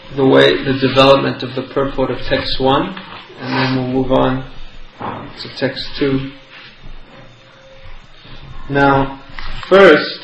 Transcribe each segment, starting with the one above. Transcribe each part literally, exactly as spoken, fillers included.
the way, the development of the purport of text one, and then we'll move on to text two. Now, first,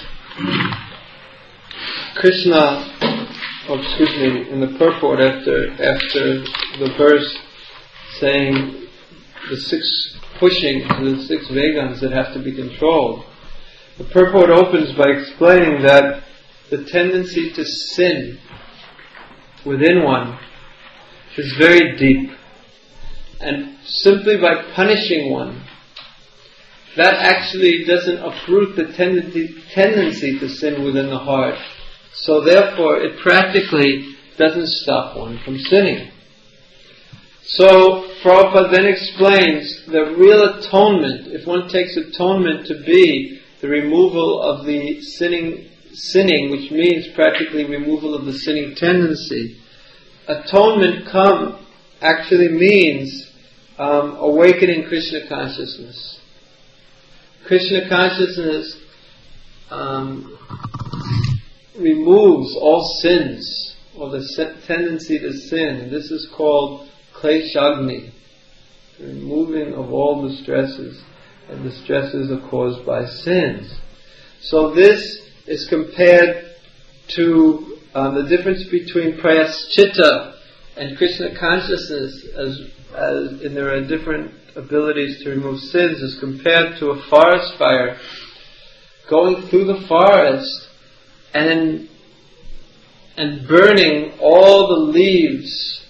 Krishna, oh, excuse me, in the purport after after the verse saying the six pushing to the six vegans that have to be controlled, the purport opens by explaining that the tendency to sin within one is very deep, and simply by punishing one, that actually doesn't uproot the tendency, tendency to sin within the heart. So therefore, it practically doesn't stop one from sinning. So, Prabhupada then explains that real atonement, if one takes atonement to be the removal of the sinning, sinning, which means practically removal of the sinning tendency, atonement come actually means um, awakening Krishna consciousness. Krishna consciousness um, removes all sins, or the se- tendency to sin. And this is called kleshagni, the removing of all the stresses, and the stresses are caused by sins. So this is compared to um, the difference between prayaschitta and Krishna consciousness, as, as and there are different abilities to remove sins, is compared to a forest fire. Going through the forest and and burning all the leaves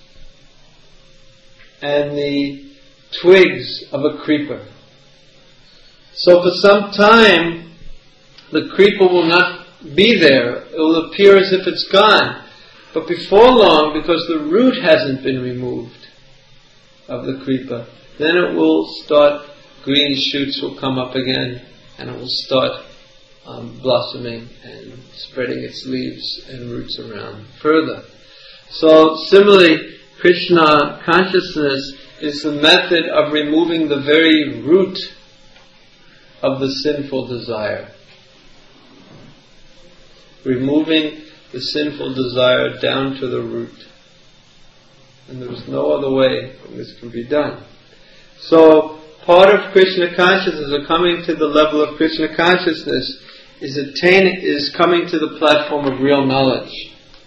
and the twigs of a creeper. So for some time, the creeper will not be there. It will appear as if it's gone. But before long, because the root hasn't been removed of the creeper, then it will start, green shoots will come up again, and it will start um, blossoming and spreading its leaves and roots around further. So similarly, Krishna consciousness is the method of removing the very root of the sinful desire. Removing the sinful desire down to the root. And there is no other way this can be done. So, part of Krishna consciousness, or coming to the level of Krishna consciousness, is attain, is coming to the platform of real knowledge.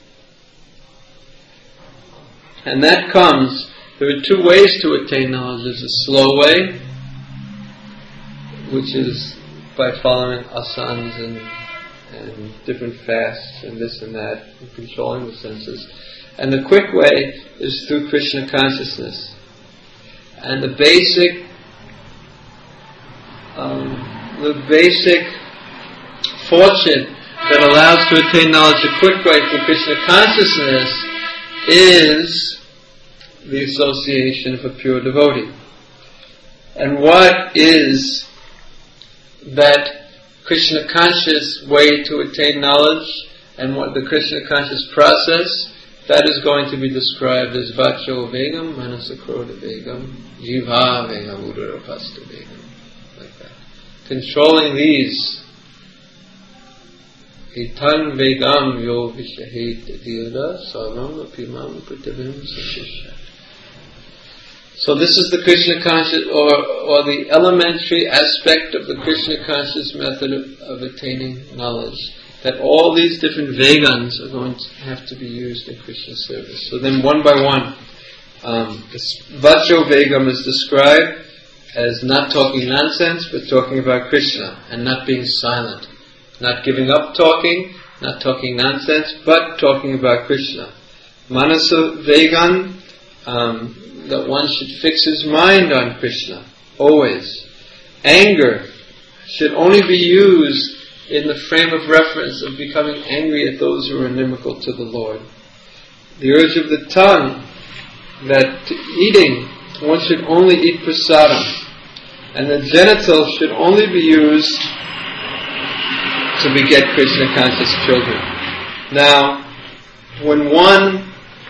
And that comes, there are two ways to attain knowledge. There's a slow way, which is by following asanas and, and different fasts and this and that, and controlling the senses. And the quick way is through Krishna consciousness. And the basic, um, the basic fortune that allows to attain knowledge the quick way through Krishna consciousness is the association of a pure devotee. And what is that Krishna conscious way to attain knowledge, and what the Krishna conscious process? That is going to be described as Vacho Vegam, Manasakroda Vegam, Jiva Vegam, Udara-pasta Vegam, like that. Controlling these. Hitan Vegam Yo Vishahit Dhyada Savam Apimam Pritavim Sashisha. So this is the Krishna conscious, or, or the elementary aspect of the Krishna conscious method of, of attaining knowledge. That all these different vegans are going to have to be used in Krishna service. So then one by one, um, this Vacho Vegam is described as not talking nonsense, but talking about Krishna, and not being silent. Not giving up talking, not talking nonsense, but talking about Krishna. Manasa Vegan, um, that one should fix his mind on Krishna, always. Anger should only be used in the frame of reference of becoming angry at those who are inimical to the Lord. The urge of the tongue, that eating, one should only eat prasadam. And the genitals should only be used to beget Krishna conscious children. Now, when one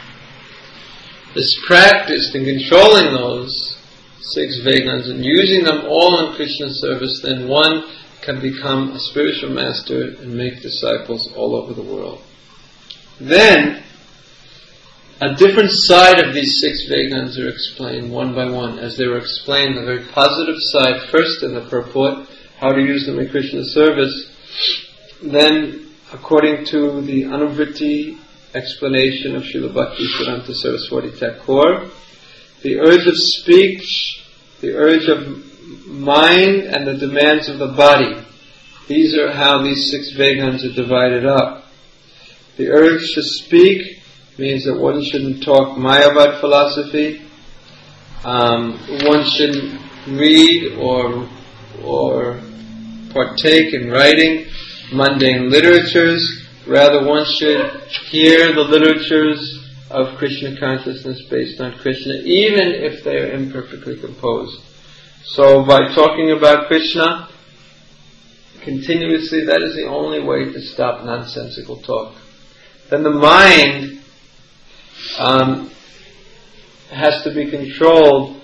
is practiced in controlling those six vegans and using them all in Krishna service, then one can become a spiritual master and make disciples all over the world. Then, a different side of these six Vegans are explained one by one, as they were explained the very positive side first in the purport, how to use them in Krishna service. Then, according to the Anuvritti explanation of Srila Bhaktisiddhanta Saraswati Thakur, the urge of speech, the urge of mind, and the demands of the body. These are how these six Vegans are divided up. The urge to speak means that one shouldn't talk Mayavad philosophy. Um, one shouldn't read or or partake in writing mundane literatures. Rather, one should hear the literatures of Krishna consciousness based on Krishna, even if they are imperfectly composed. So, by talking about Krishna continuously, that is the only way to stop nonsensical talk. Then the mind um, has to be controlled.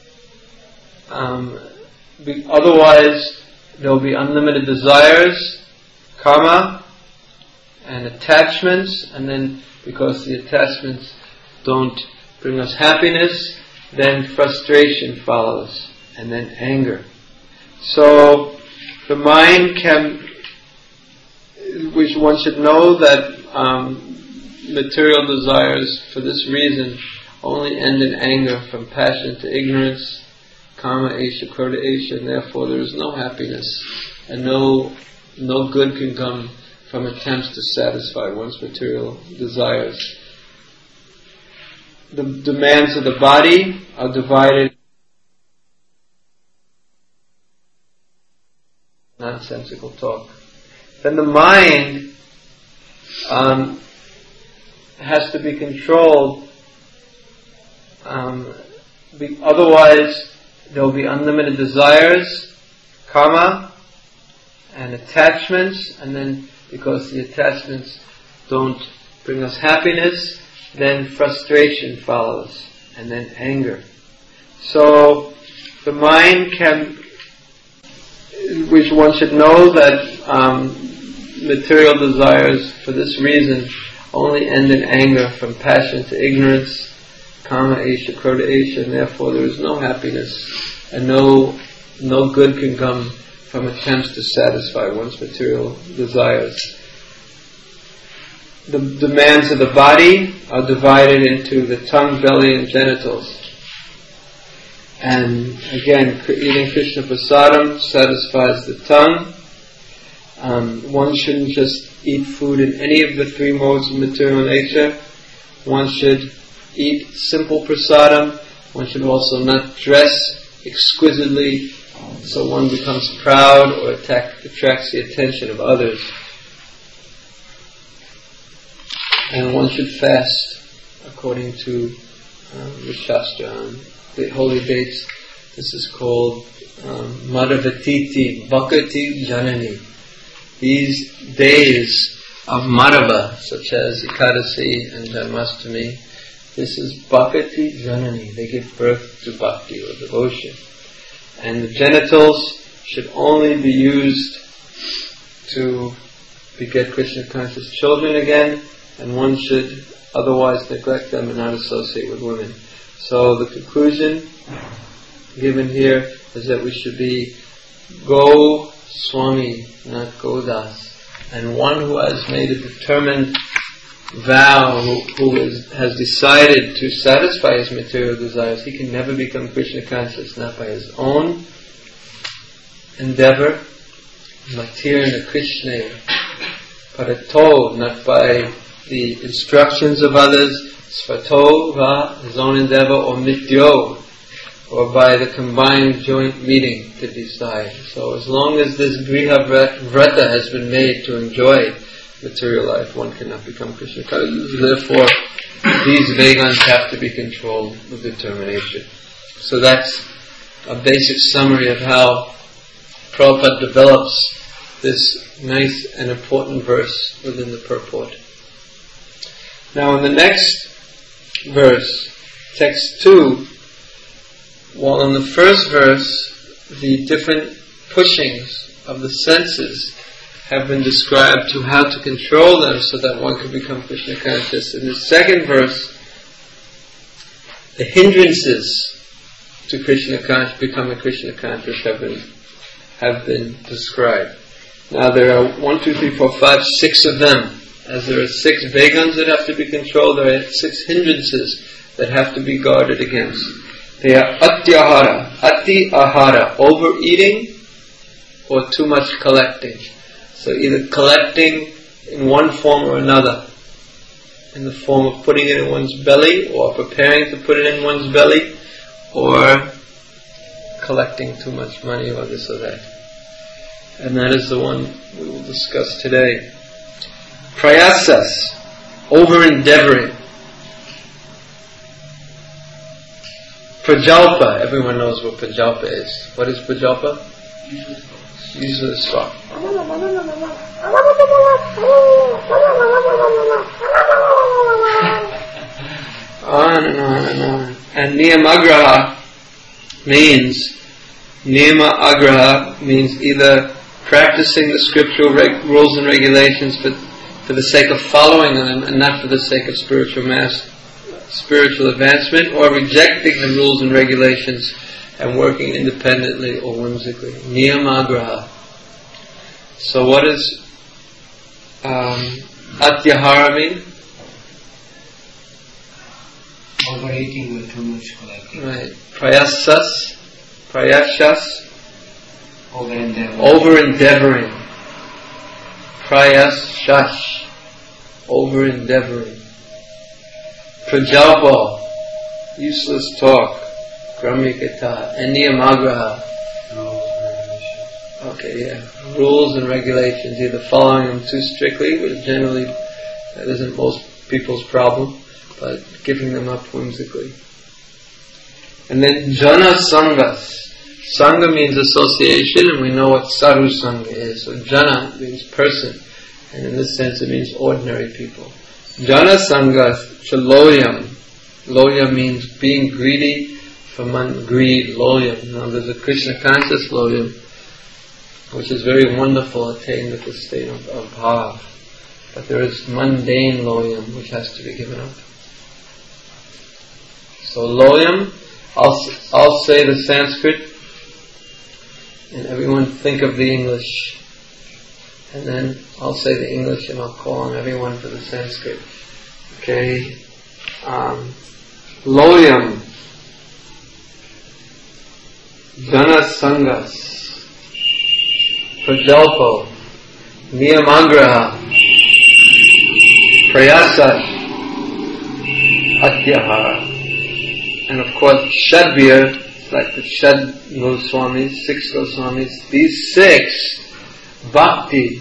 Um, be, otherwise, there will be unlimited desires, karma, and attachments, and then because the attachments don't bring us happiness, then frustration follows, and then anger. So the mind can, which one should know that um, material desires for this reason only end in anger, from passion to ignorance, karma esha, krodha esha, and therefore there is no happiness, and no no good can come from attempts to satisfy one's material desires. The demands of the body are divided nonsensical talk. Then the mind um, has to be controlled. Um, be, otherwise, there will be unlimited desires, karma, and attachments, and then because the attachments don't bring us happiness, then frustration follows, and then anger. So the mind can, which one should know that um, material desires for this reason only end in anger, from passion to ignorance, karma esha, krodha esha, and therefore there is no happiness, and no no good can come from attempts to satisfy one's material desires. The demands of the body are divided into the tongue, belly, and genitals. And again, eating Krishna prasadam satisfies the tongue. Um, one shouldn't just eat food in any of the three modes of material nature. One should eat simple prasadam. One should also not dress exquisitely, so one becomes proud or attack, attracts the attention of others. And one should fast according to um, the Shastra, um, the holy dates. This is called um, Madhavatiti Bhakati Janani. These days of Madhava, such as Ekadasi and Janmashtami, this is Bhakati Janani. They give birth to bhakti or devotion. And the genitals should only be used to beget Krishna conscious children again, and one should otherwise neglect them and not associate with women. So the conclusion given here is that we should be Go Swami, not Godas. And one who has made a determined vow, who, who is, has decided to satisfy his material desires, he can never become Krishna conscious, not by his own endeavor, matirna Krishna, parato, not by the instructions of others, svato, va, his own endeavor, or mityo, or by the combined joint meeting to decide. So as long as this griha vrata has been made to enjoy material life, one cannot become Krishna conscious. Therefore, these Vegans have to be controlled with determination. So that's a basic summary of how Prabhupada develops this nice and important verse within the purport. Now in the next verse, text two, while in the first verse the different pushings of the senses have been described to how to control them so that one can become Krishna conscious, in the second verse the hindrances to Krishna conscious, becoming Krishna conscious have been have been described. Now there are one, two, three, four, five, six of them. As there are six vegans that have to be controlled, there are six hindrances that have to be guarded against. They are atyahara, ati ahara, overeating or too much collecting. So either collecting in one form or another, in the form of putting it in one's belly or preparing to put it in one's belly, or collecting too much money or this or that. And that is the one we will discuss today. Prayasas, over-endeavoring. Prajalpa, everyone knows what Prajalpa is. What is Prajalpa? Useless talk. On and on and on. And Niyamagraha means, Niyama Agraha means either practicing the scriptural reg- rules and regulations for, for the sake of following them and not for the sake of spiritual mass, spiritual advancement, or rejecting the rules and regulations and working independently or whimsically. Niyamagraha. So what is um, Atyahara mean? Overeating with too much collecting. Right. Prayasas, prayashas, over-endeavoring. over-endeavoring. Prayashash, over-endeavoring. Prajalpa, useless talk. Gramikata, and Niyamagraha. Okay, yeah. Rules and regulations, either following them too strictly, which generally that isn't most people's problem, but giving them up whimsically. And then Jana Sangas. Sangha means association, and we know what Sadhu Sangha is. So Jana means person, and in this sense it means ordinary people. Jana Sangas Chaloyam. Loya means being greedy for man- greed, Loyam. Now there's a Krishna conscious Loyam, which is very wonderful, attained at the state of, of bhav. But there is mundane Loyam, which has to be given up. So Loyam, I'll, I'll say the Sanskrit, and everyone think of the English. And then I'll say the English and I'll call on everyone for the Sanskrit. Okay? Um, Loyam, Jana Sangas, Prajalpo, Niyamagraha, Prayasa, Atyahara. And of course, Shadvir, like the Shad Goswamis, six Goswamis, these six, Bhakti,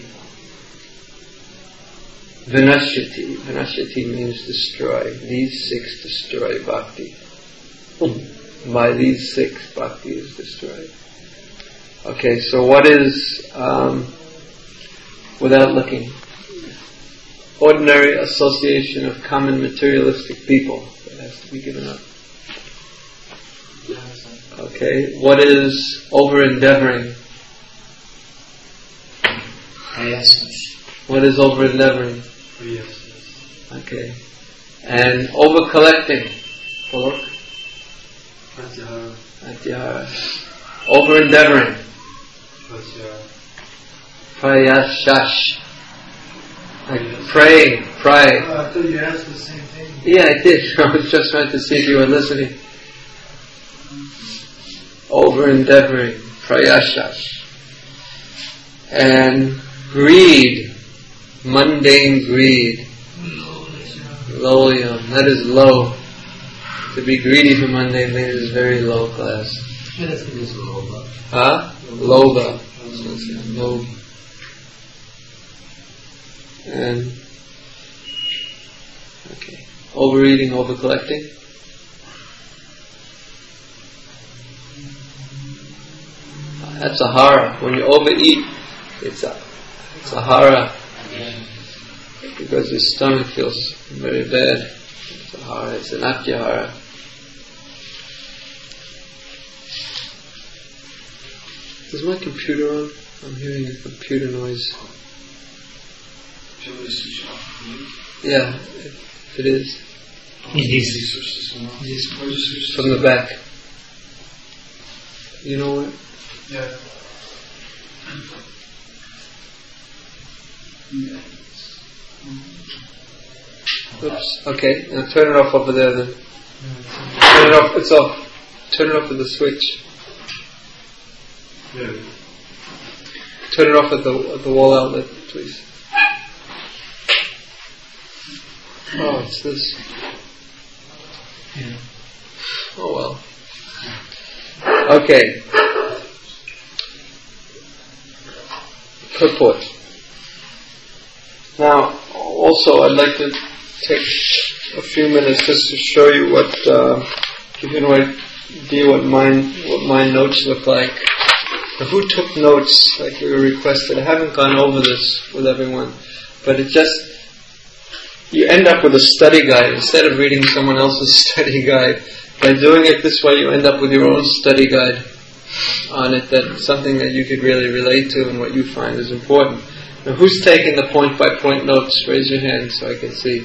Vinashyati. Vinashyati means destroy. These six destroy Bhakti. By these six, Bhakti is destroyed. Okay, so what is, um, without looking, ordinary association of common materialistic people that has to be given up? Okay, what is over-endeavoring? What is over-endeavoring? Okay. And over-collecting? Atyahara. Over-endeavoring? Prayashash. Like praying, pray. Oh, I thought you asked the same thing. Yeah, I did. I was just trying to see if you were listening. Over-endeavoring, prayashash. And greed, mundane greed. Loyam, that is low. To be greedy for mundane things is very low class. Huh? Lobha. Lobha. And okay, overeating, over-collecting. That's a hara. When you overeat, it's a it's a hara because your stomach feels very bad. It's a hara. It's an atyahara. Is my computer on? I'm hearing a computer noise. Yeah, if it is. From the back. You know what? Yeah. Oops. Okay. Now turn it off over there then. Turn it off. It's off. Turn it off with the switch. Yeah. Turn it off at the at the wall outlet, please. Oh, it's this. Yeah. Oh well. Okay. Purport. Now, also, I'd like to take a few minutes just to show you what, uh, give you an idea what mine, what my notes look like. Now, who took notes like we were requested? I haven't gone over this with everyone, but it just, you end up with a study guide instead of reading someone else's study guide. By doing it this way, you end up with your own study guide on it, that's something that you could really relate to and what you find is important. Now, who's taking the point-by-point notes? Raise your hand so I can see.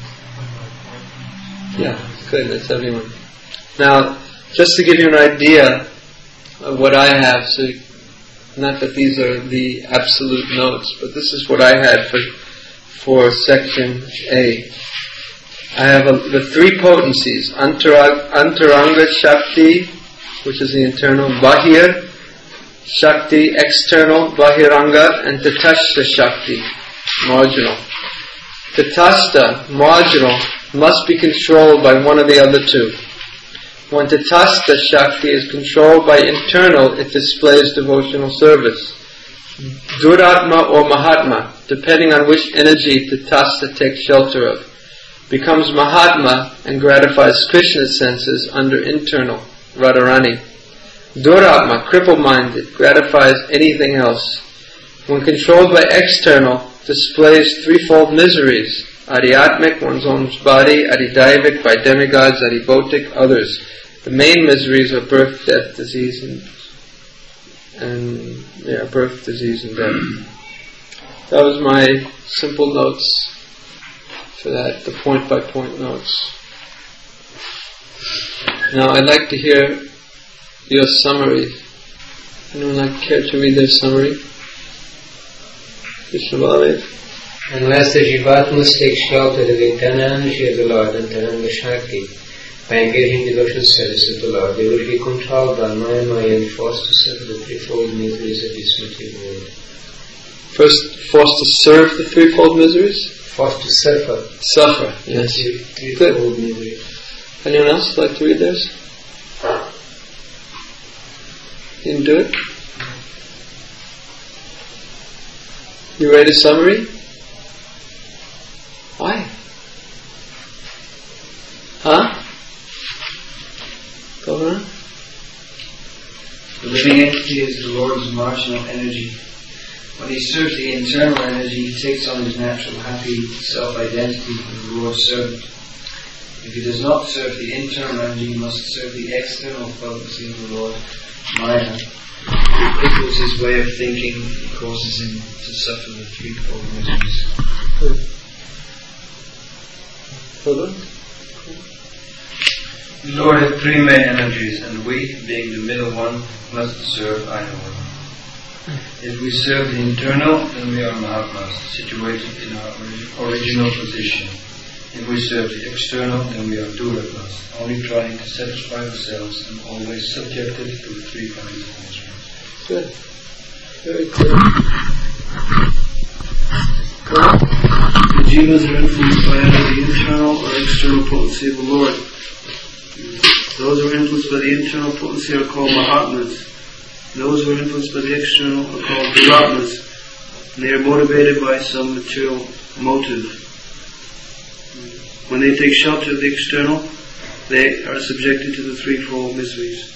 Yeah, good, that's everyone. Now, just to give you an idea of what I have, so not that these are the absolute notes, but this is what I had for for section A. I have a, the three potencies, Antara, Antaranga Shakti, which is the internal, Bahir Shakti, external, Bahiranga, and Tatastha Shakti, marginal. Tatastha, marginal, must be controlled by one of the other two. When Tatastha Shakti is controlled by internal, it displays devotional service. Duratma or Mahatma, depending on which energy Tatastha takes shelter of, becomes Mahatma and gratifies Krishna's senses under internal, Radharani. Duratma, cripple-minded, gratifies anything else. When controlled by external, displays threefold miseries: Adhyatmic, one's own body; Adhidaivic, by demigods; Adhibhotic, others. The main miseries are birth, death, disease, and, and yeah, birth, disease, and death. That was my simple notes for that, the point-by-point notes. Now, I'd like to hear your summary. Anyone like care to read their summary? Krishna Baladev. Unless the Jivatmas take shelter of the internal energy of the Lord and Taranga Shakti, by engaging devotional service of the Lord, they will be controlled by Maya Maya and forced to suffer the threefold miseries of this material world. First, forced to serve the threefold miseries? Forced to suffer. Suffer, yes. Threefold miseries. Anyone else like to read theirs? You didn't do it? You read a summary? Why? Huh? Go on. The living entity is the Lord's marginal energy. When he serves the internal energy, he takes on his natural happy self-identity as the Lord's servant. If he does not serve the internal energy, he must serve the external potency of the Lord, Maya. It equals his way of thinking, it causes him to suffer the threefold miseries. Hold on. The Lord has three main energies, and we, being the middle one, must serve either one. If we serve the internal, then we are Mahatmas, situated in our ori- original position. If we serve the external, then we are Duratmas, only trying to satisfy ourselves and always subjected to the three kinds of misery. Good. Very clear. The jivas are influenced by either the internal or external potency of the Lord. Those who are influenced by the internal potency are called Mahatmas. Those who are influenced by the external are called Duratmas, and they are motivated by some material motive. When they take shelter of the external, they are subjected to the threefold miseries.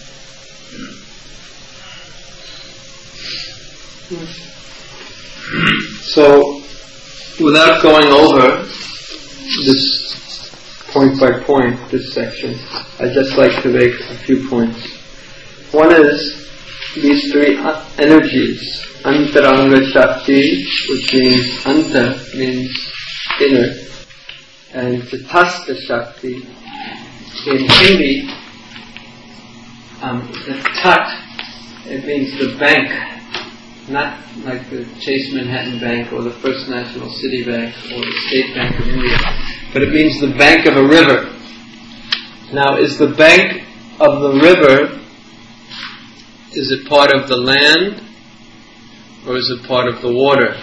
So, without going over this point by point, this section, I'd just like to make a few points. One is these three energies, Antaranga Shakti, which means Anta means inner, And Tatastha Shakti, in Hindi, um, the Tat, it means the bank, not like the Chase Manhattan Bank or the First National City Bank or the State Bank of India, but it means the bank of a river. Now, is the bank of the river, is it part of the land or is it part of the water?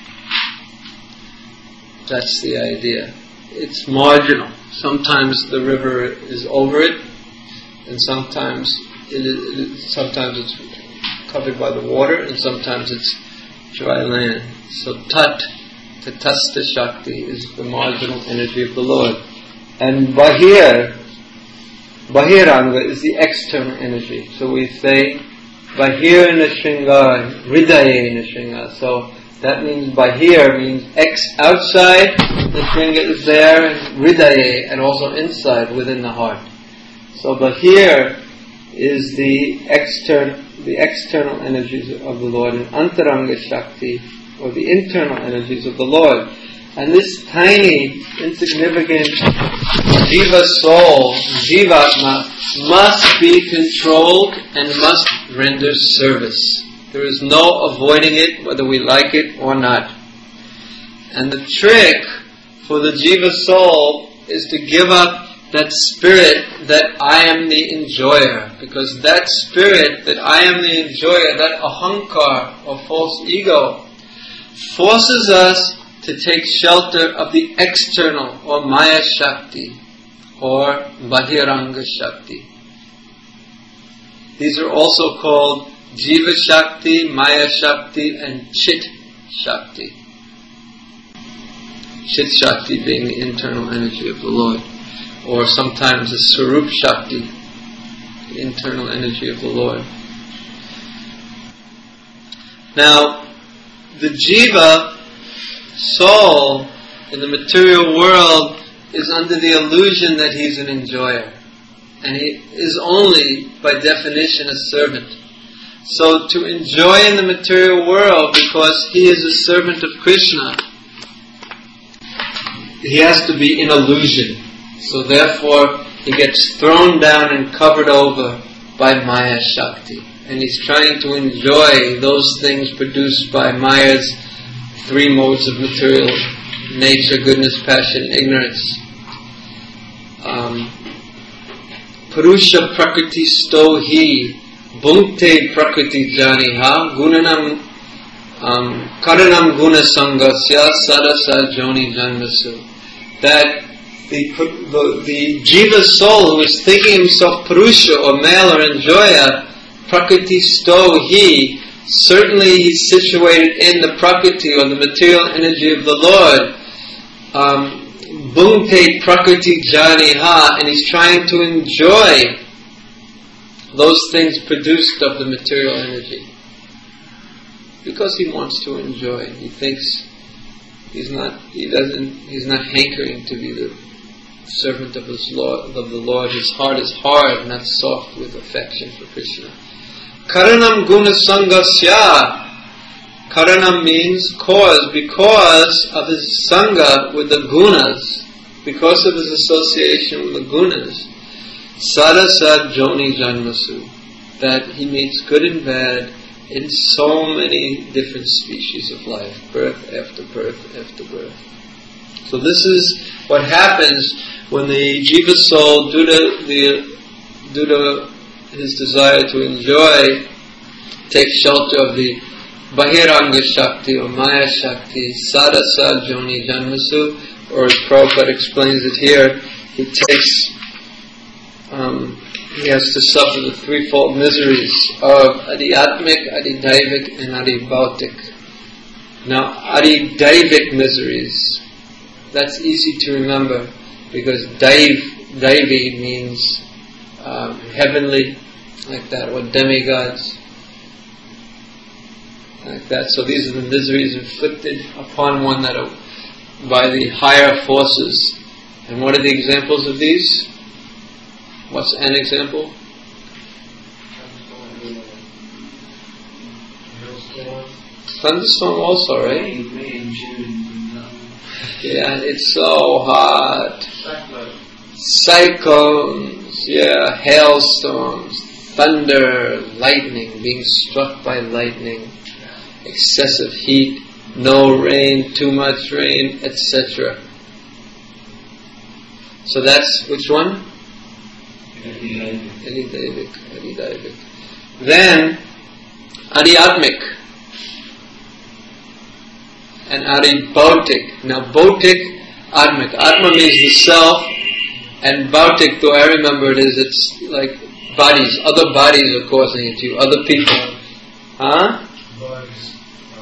That's the idea. It's marginal. Sometimes the river is over it, and sometimes it is, sometimes it's covered by the water, and sometimes it's dry land. So Tat, Tatastha Shakti, is the marginal energy of the Lord. And Bahir, Bahiranga is the external energy. So we say Bahir Nashringa, Hridaye Nashringa. So that means Bahir means ex outside, Nashringa is there, and Hridaye, and also inside within the heart. So Bahir is the external the external energies of the Lord, and Antaranga Shakti, or the internal energies of the Lord. And this tiny, insignificant Jiva soul, Jivatma, must be controlled and must render service. There is no avoiding it, whether we like it or not. And the trick for the Jiva soul is to give up that spirit that I am the enjoyer. Because that spirit that I am the enjoyer, that ahankar or false ego, forces us to take shelter of the external or Maya Shakti or Bahiranga Shakti. These are also called Jiva Shakti, Maya Shakti, and Chit Shakti. Chit Shakti being the internal energy of the Lord, or sometimes the Swarup Shakti, the internal energy of the Lord. Now, the Jiva soul in the material world is under the illusion that he's an enjoyer, and he is only, by definition, a servant. So to enjoy in the material world, because he is a servant of Krishna, he has to be in illusion. So therefore, he gets thrown down and covered over by Maya Shakti. And he's trying to enjoy those things produced by Maya's three modes of material nature: goodness, passion, ignorance. Um, Purusha Prakriti Stohi Bhunkte Prakriti Janiha Gunanam um, Karanam Guna Sangasya Sadasa Joni Janmasu. That the, the, the Jiva soul who is thinking himself Purusha or male or enjoyer, Prakriti Stohi, certainly he's situated in the Prakriti or the material energy of the Lord. Um, Bhunkte Prakriti Janiha, and he's trying to enjoy those things produced of the material energy. Because he wants to enjoy. He thinks he's not he doesn't he's not hankering to be the servant of his Lord of the Lord. His heart is hard, not soft with affection for Krishna. Karanam guna sangasya. Karanam means cause, because of his sangha with the gunas, because of his association with the gunas. Sadasa joni janmasu, that he meets good and bad in so many different species of life, birth after birth after birth. So this is what happens when the Jiva soul, due to, the, due to his desire to enjoy, takes shelter of the Bahiranga Shakti or Maya Shakti, Sadasa Joni Janmasu, or as Prabhupada explains it here, he takes, um, he has to suffer the threefold miseries of Adhyatmic, Adhidaivik, and Adhibhautik. Now, Adhidaivik miseries, that's easy to remember, because Daiv, Daivi means um, heavenly, like that, or demigods, like that. So these are the miseries inflicted upon one that are by the higher forces. And what are the examples of these? What's an example? Thunderstorm also, right? Yeah, it's so hot. Cyclones, yeah, hailstorms, thunder, lightning, being struck by lightning, excessive heat, no rain, too much rain, et cetera. So that's which one? Adidaivik. Adidaivik. Then Adhyatmic and Adibhautik. Now Bhautik, Atmic. Atma means the self, and Bhautik, though I remember it is, it's like bodies. Other bodies are causing it to you. Other people. Huh? Bugs.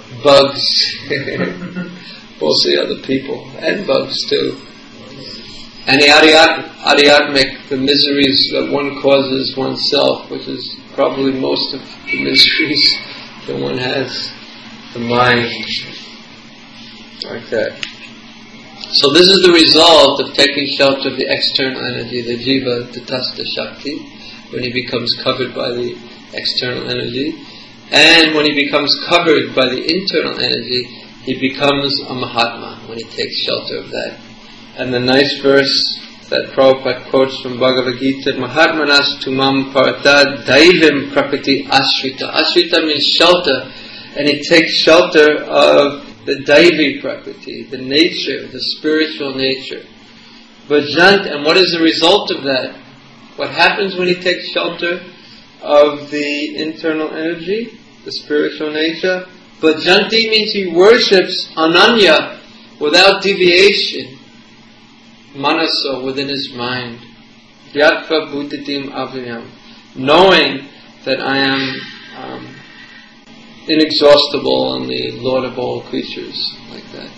Bugs. We'll say other people. And bugs too. And the Adhyatmic, the miseries that one causes oneself, which is probably most of the miseries that one has. The mind. Like that. So this is the result of taking shelter of the external energy, the jiva, the tatastha shakti, when he becomes covered by the external energy. And when he becomes covered by the internal energy, he becomes a Mahatma, when he takes shelter of that. And the nice verse that Prabhupada quotes from Bhagavad Gita, Mahatmanas tumam parata daivim prakriti ashrita. Ashrita means shelter, and he takes shelter of the Daivi Prakriti, the nature, the spiritual nature. Bhajant, and what is the result of that? What happens when he takes shelter of the internal energy, the spiritual nature? Bhajanti means he worships Ananya, without deviation, Manaso, within his mind. Yatva bhutatim avyam, knowing that I am um, inexhaustible and the Lord of all creatures, like that.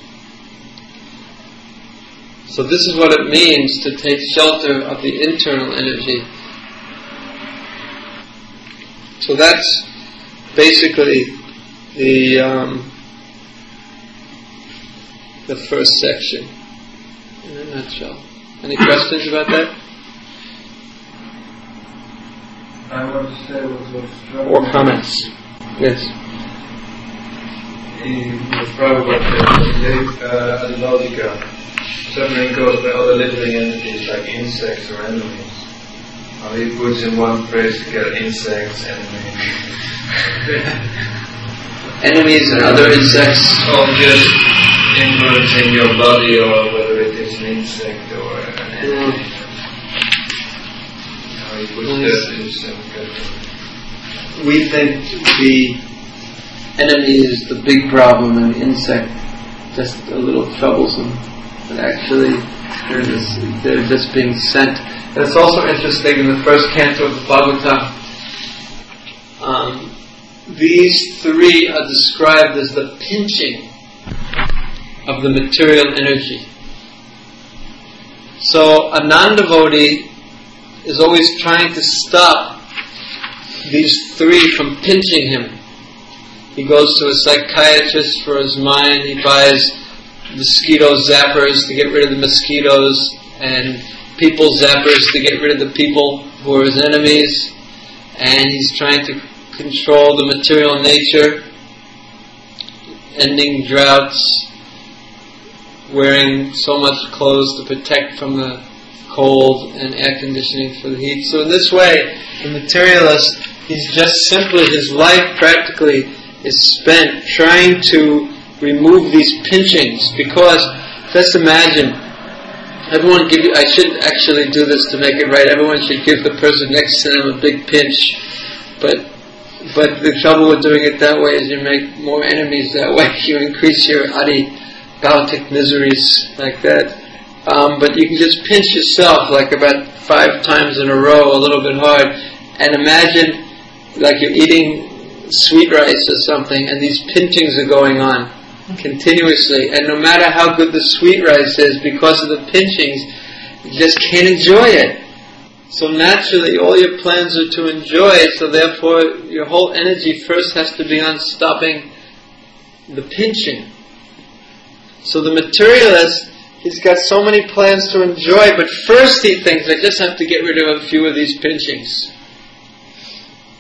So this is what it means to take shelter of the internal energy. So that's basically the um, the first section in a nutshell. Any questions about that? I want to say what was trouble. Or comments? Yes. In the Prabhupada uh, Adilogika, suffering caused by other living entities like insects or enemies. How he puts in one phrase together insects, enemies. Enemies and other insects. Or just influencing your body, or whether it is an insect or an enemy. Mm. How he puts Yes. that in some category. We think the enemy is the big problem and the insect just a little troublesome. But actually, they're just, they're just being sent. And it's also interesting in the first canto of the Bhagavatam, um, these three are described as the pinching of the material energy. So a non-devotee is always trying to stop these three from pinching him. He goes to a psychiatrist for his mind, he buys mosquito zappers to get rid of the mosquitoes, and people zappers to get rid of the people who are his enemies, and he's trying to control the material nature, ending droughts, wearing so much clothes to protect from the cold, and air conditioning for the heat. So in this way, the materialist, he's just simply, his life practically is spent trying to remove these pinchings, because just imagine, everyone give you, I should actually do this to make it right, everyone should give the person next to them a big pinch, but but the trouble with doing it that way is you make more enemies that way, you increase your adi bhautic miseries like that. Um, but you can just pinch yourself like about five times in a row, a little bit hard, and imagine like you're eating sweet rice or something, and these pinchings are going on continuously, and no matter how good the sweet rice is, because of the pinchings, you just can't enjoy it. So naturally, all your plans are to enjoy it, so therefore your whole energy first has to be on stopping the pinching. So the materialist, he's got so many plans to enjoy, but first he thinks, I just have to get rid of a few of these pinchings.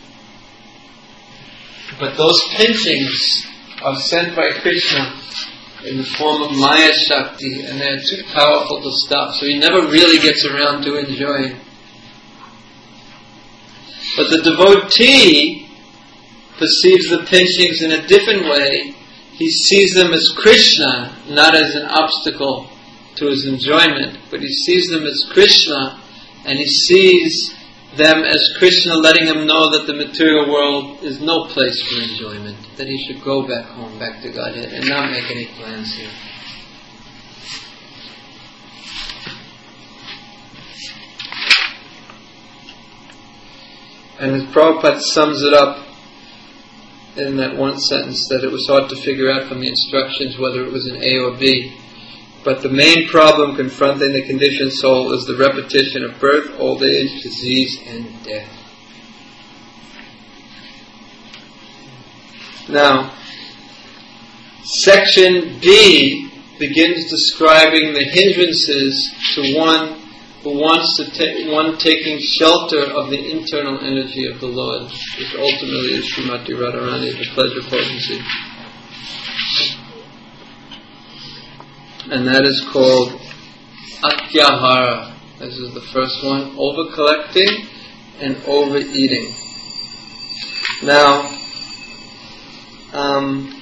But those pinchings are sent by Krishna in the form of Maya Shakti, and they're too powerful to stop, so he never really gets around to enjoying. But the devotee perceives the pinchings in a different way. He sees them as Krishna, not as an obstacle to his enjoyment, but he sees them as Krishna, and he sees them as Krishna letting him know that the material world is no place for enjoyment, that he should go back home, back to Godhead, and not make any plans here. And as Prabhupada sums it up in that one sentence, that it was hard to figure out from the instructions whether it was an A or B. But the main problem confronting the conditioned soul is the repetition of birth, old age, disease, and death. Now, section B begins describing the hindrances to one who wants to take one taking shelter of the internal energy of the Lord, which ultimately is Srimati Radharani, the pleasure potency. And that is called Atyahara. This is the first one, over-collecting and overeating. Now, um,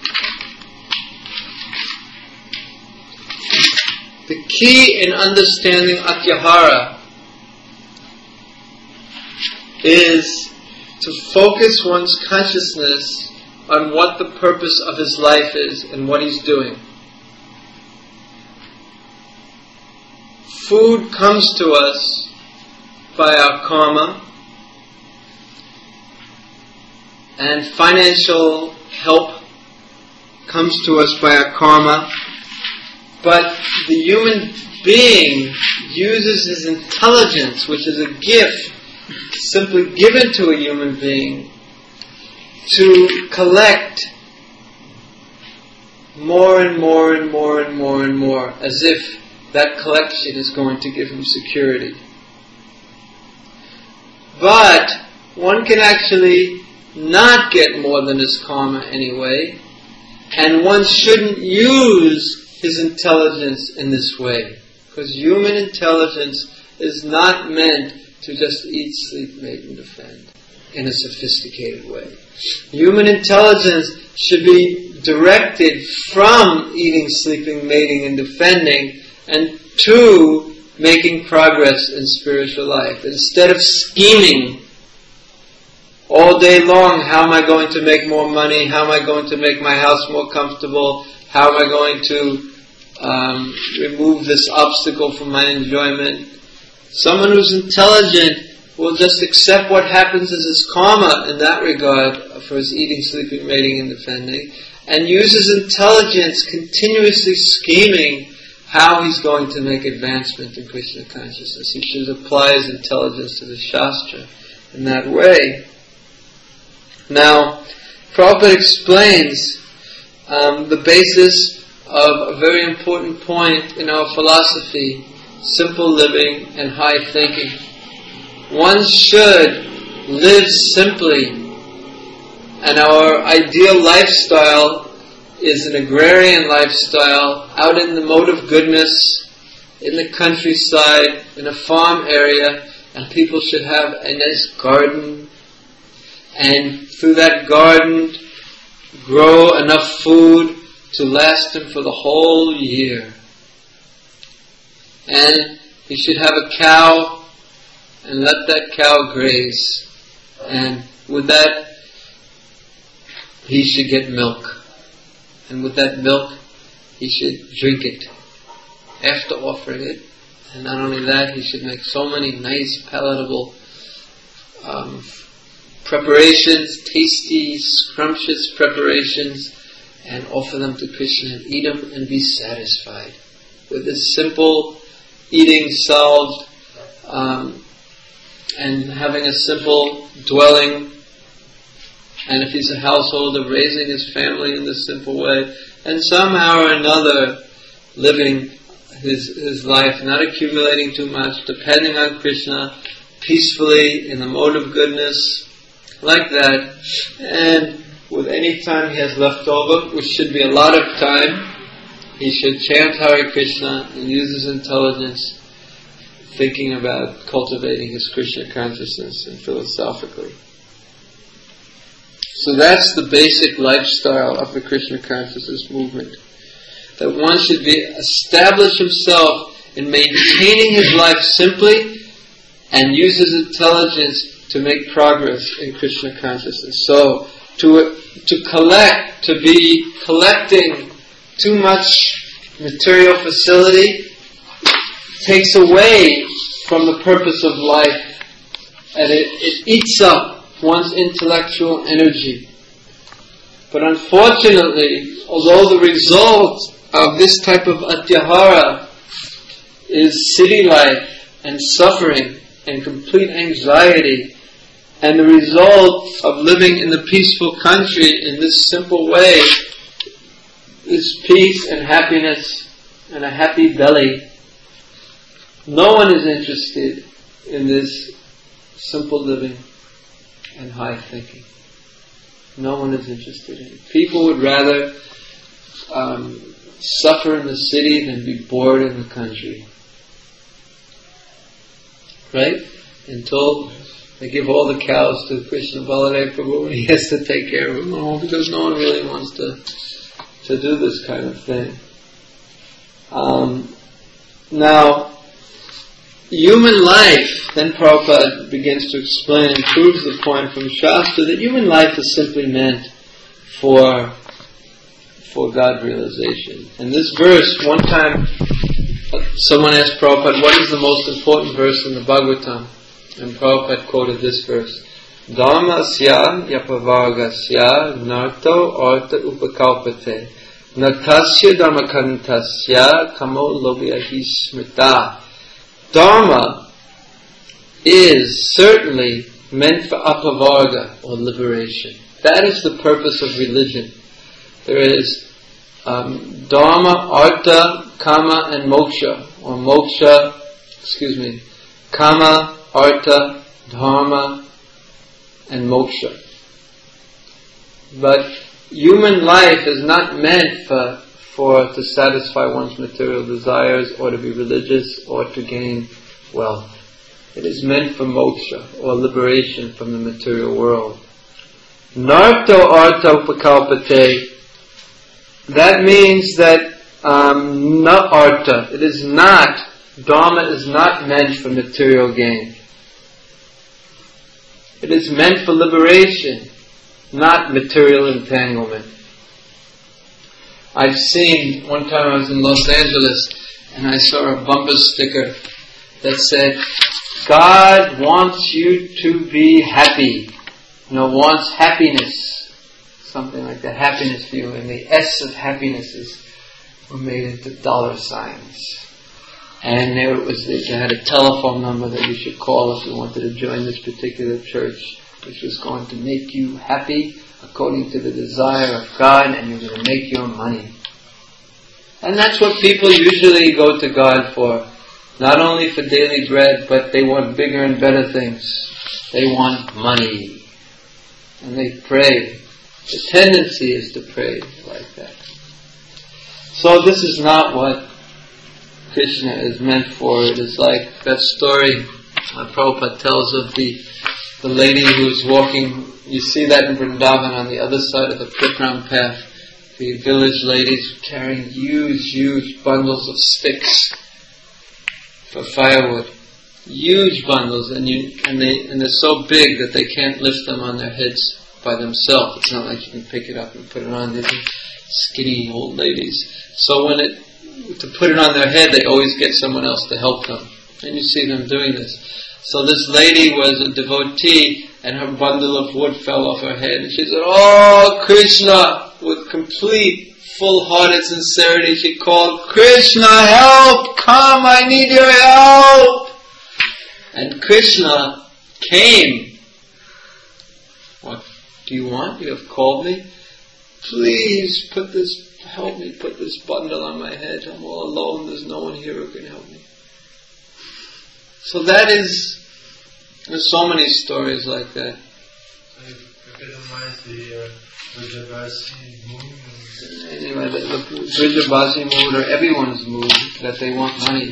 the key in understanding Atyahara is to focus one's consciousness on what the purpose of his life is and what he's doing. Food comes to us by our karma, and financial help comes to us by our karma, but the human being uses his intelligence, which is a gift simply given to a human being, to collect more and more and more and more and more, as if that collection is going to give him security. But one can actually not get more than his karma anyway, and one shouldn't use his intelligence in this way, because human intelligence is not meant to just eat, sleep, mate, and defend in a sophisticated way. Human intelligence should be directed from eating, sleeping, mating, and defending, and to making progress in spiritual life. Instead of scheming all day long, how am I going to make more money? How am I going to make my house more comfortable? How am I going to um, remove this obstacle from my enjoyment? Someone who's intelligent will just accept what happens as his karma in that regard for his eating, sleeping, mating, and defending, and uses intelligence continuously scheming how he's going to make advancement in Krishna consciousness. He should apply his intelligence to the Shastra in that way. Now, Prabhupada explains um, the basis of a very important point in our philosophy: simple living and high thinking. One should live simply, and our ideal lifestyle is an agrarian lifestyle, out in the mode of goodness, in the countryside, in a farm area, and people should have a nice garden, and through that garden grow enough food to last them for the whole year. And he should have a cow and let that cow graze, and with that he should get milk. And with that milk, he should drink it after offering it. And not only that, he should make so many nice, palatable um, preparations, tasty, scrumptious preparations, and offer them to Krishna and eat them and be satisfied. With this simple eating solved, um, and having a simple dwelling, and if he's a householder, raising his family in this simple way, and somehow or another living his his life, not accumulating too much, depending on Krishna, peacefully, in the mode of goodness, like that. And with any time he has left over, which should be a lot of time, he should chant Hare Krishna and use his intelligence thinking about cultivating his Krishna consciousness and philosophically. So that's the basic lifestyle of the Krishna consciousness movement. That one should be establish himself in maintaining his life simply and use his intelligence to make progress in Krishna consciousness. So to to collect, to be collecting too much material facility takes away from the purpose of life, and it, it eats up one's intellectual energy. But unfortunately, although the result of this type of atyahara is city life and suffering and complete anxiety, and the result of living in the peaceful country in this simple way is peace and happiness and a happy belly. No one is interested in this simple living and high thinking. No one is interested in it. People would rather um, suffer in the city than be bored in the country. Right? Until they give all the cows to Krishna Baladev Prabhu and he has to take care of them all because no one really wants to to do this kind of thing. Um, now, human life, then Prabhupada begins to explain and proves the point from Shastra that human life is simply meant for for God realization. And this verse, one time someone asked Prabhupada, what is the most important verse in the Bhagavatam? And Prabhupada quoted this verse, Dharmasya yapavargasya narto arta upakalpate natasya dharmakantasya kamo lobhyahi smrita. Dharma is certainly meant for apavarga, or liberation. That is the purpose of religion. There is um, dharma, artha, kama, and moksha, or moksha, excuse me, kama, artha, dharma, and moksha. But human life is not meant for, for to satisfy one's material desires or to be religious or to gain wealth. It is meant for moksha, or liberation from the material world. Narto artha upakalpate. That means that um, na artha. It is not, dharma is not meant for material gain. It is meant for liberation, not material entanglement. I've seen, one time I was in Los Angeles and I saw a bumper sticker that said, God wants you to be happy. You know, wants happiness. Something like that, happiness for you. And the S of happiness is, were made into dollar signs. And there it was, they had a telephone number that you should call if you wanted to join this particular church, which was going to make you happy according to the desire of God, and you're going to make your money. And that's what people usually go to God for. Not only for daily bread, but they want bigger and better things. They want money. And they pray. The tendency is to pray like that. So this is not what Krishna is meant for. It is like that story uh, Prabhupada tells of the the lady who's walking. You see that in Vrindavan on the other side of the Prikram path. The village ladies carrying huge, huge bundles of sticks for firewood. Huge bundles, and you and they and they're so big that they can't lift them on their heads by themselves. It's not like you can pick it up and put it on. These skinny old ladies. So when it to put it on their head, they always get someone else to help them. And you see them doing this. So this lady was a devotee, and her bundle of wood fell off her head. And she said, "Oh, Krishna!" With complete, full-hearted sincerity, she called, "Krishna, help! Come, I need your help!" And Krishna came. "What do you want? You have called me? Please put this help me put this bundle on my head. I'm all alone. There's no one here who can help me." So that is, there's so many stories like that. It reminds the uh, Anyway, the, the Vrajabasi mood or everyone's mood that they want money.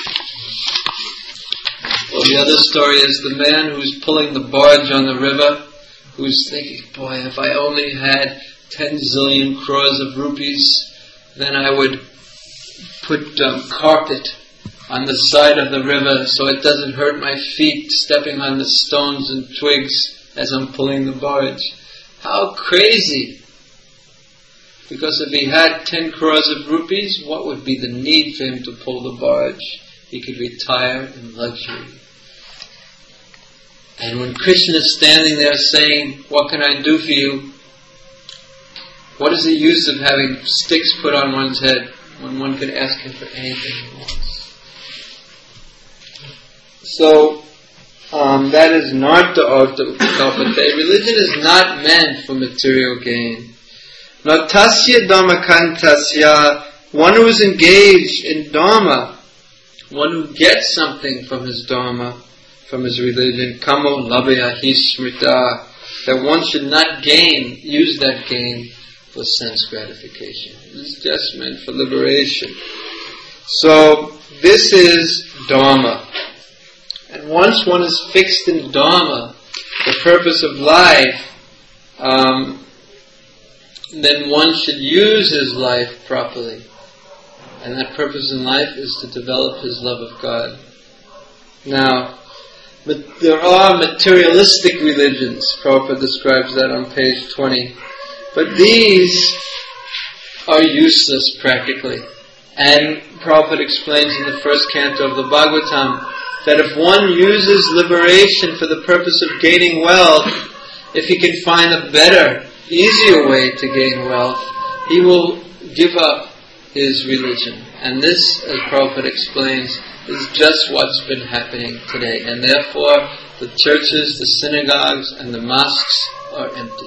Well, the other story is the man who's pulling the barge on the river, who's thinking, boy, if I only had ten zillion crores of rupees, then I would put um, carpet on the side of the river so it doesn't hurt my feet stepping on the stones and twigs as I'm pulling the barge. How crazy! Because if he had ten crores of rupees, what would be the need for him to pull the barge? He could retire in luxury. And when Krishna is standing there saying, what can I do for you? What is the use of having sticks put on one's head when one can ask him for anything he wants? So, um, that is not the artha kalpate. Religion is not meant for material gain. Natasya dhammakantasya, one who is engaged in dharma, one who gets something from his dharma, from his religion, kamo labhaya hi smrita, that one should not gain, use that gain for sense gratification. It's just meant for liberation. So, this is dharma. And once one is fixed in dharma, the purpose of life, um, then one should use his life properly. And that purpose in life is to develop his love of God. Now, but there are materialistic religions. Prabhupada describes that on page twenty. But these are useless practically. And Prabhupada explains in the first canto of the Bhagavatam that if one uses liberation for the purpose of gaining wealth, if he can find a better, easier way to gain wealth, he will give up his religion. And this, as Prabhupada explains, is just what's been happening today. And therefore, the churches, the synagogues, and the mosques are empty.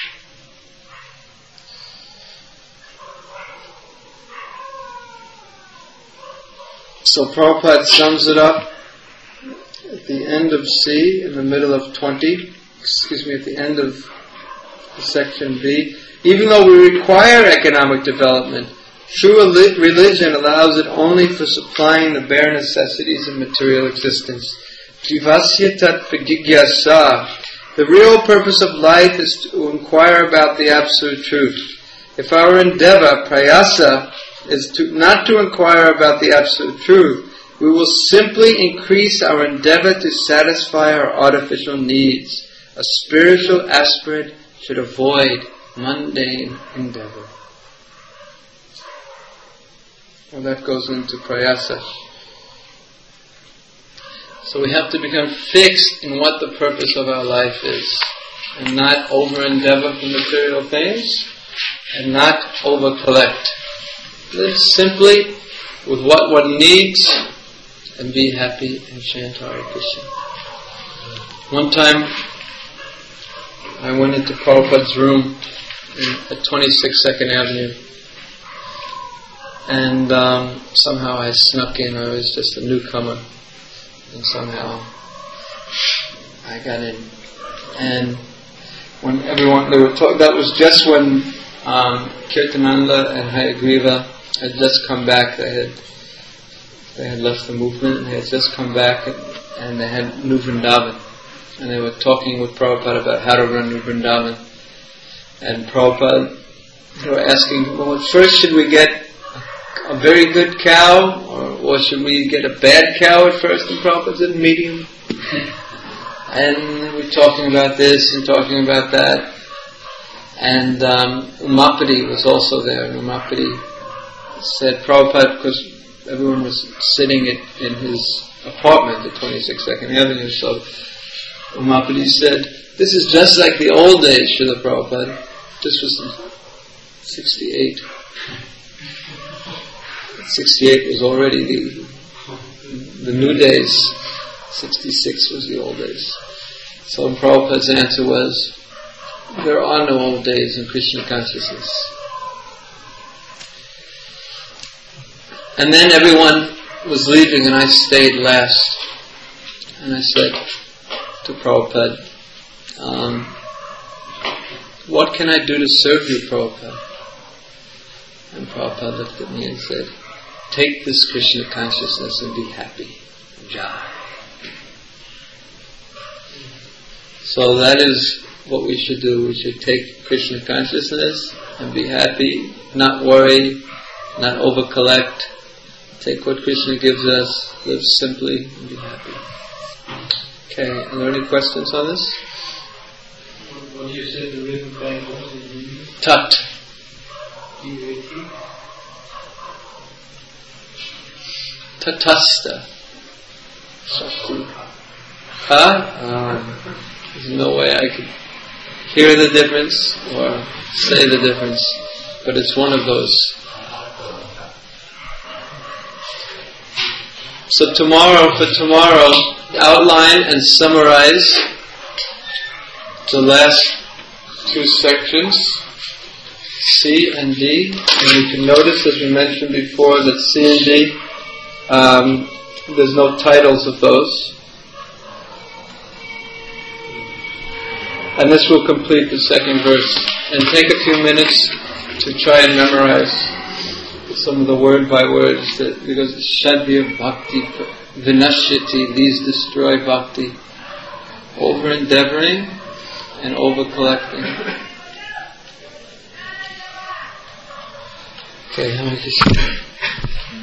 So Prabhupada sums it up at the end of C, in the middle of twenty, excuse me, at the end of section B. Even though we require economic development, true religion allows it only for supplying the bare necessities of material existence. Jivasya tat pagigyasa. The real purpose of life is to inquire about the absolute truth. If our endeavor, prayasa, is to not to inquire about the absolute truth, we will simply increase our endeavor to satisfy our artificial needs. A spiritual aspirant should avoid mundane endeavor. Well, that goes into prayasa. So we have to become fixed in what the purpose of our life is, and not over-endeavor for material things, and not over-collect. Live simply with what one needs, and be happy and chant Hare Krishna. One time, I went into Prabhupada's room in, at twenty-six second Avenue, and um, somehow I snuck in. I was just a newcomer, and somehow I got in. And when everyone they were talking, that was just when um, Kirtananda and Hayagriva had just come back. They had they had left the movement, and they had just come back, and, and they had New Vrindavan. And they were talking with Prabhupada about how to run New Vrindavan. And Prabhupada, they were asking, well, first should we get a very good cow, or, or should we get a bad cow at first? And Prabhupada said, medium. And they were talking about this and talking about that. And um, Umapati was also there. And Umapati said, Prabhupada, because everyone was sitting at, in his apartment at twenty-six second Avenue, so Umapati said, this is just like the old days, Srila Prabhupada. This was in sixty-eight. sixty-eight was already the, the new days. sixty-six was the old days. So Prabhupada's answer was, there are no old days in Krishna consciousness. And then everyone was leaving and I stayed last. And I said to Prabhupada, um, what can I do to serve you, Prabhupada? And Prabhupada looked at me and said, take this Krishna consciousness and be happy. Jai. So that is what we should do. We should take Krishna consciousness and be happy, not worry, not over-collect. Take what Krishna gives us, live simply, and be happy. Okay, are there any questions on this? What you said the river bank was in India? Tat. T A T? Tatasta. Shakti. Huh? Um, there's no way I could hear the difference or say the difference, but it's one of those. So tomorrow, for tomorrow, outline and summarize the last two sections, C and D. And you can notice, as we mentioned before, that C and D, um, there's no titles of those. And this will complete the second verse. And take a few minutes to try and memorize some of the word by words, that because Shadvya Bhakti Vinashyati, these destroy Bhakti. Over endeavoring and over collecting. Okay, how much is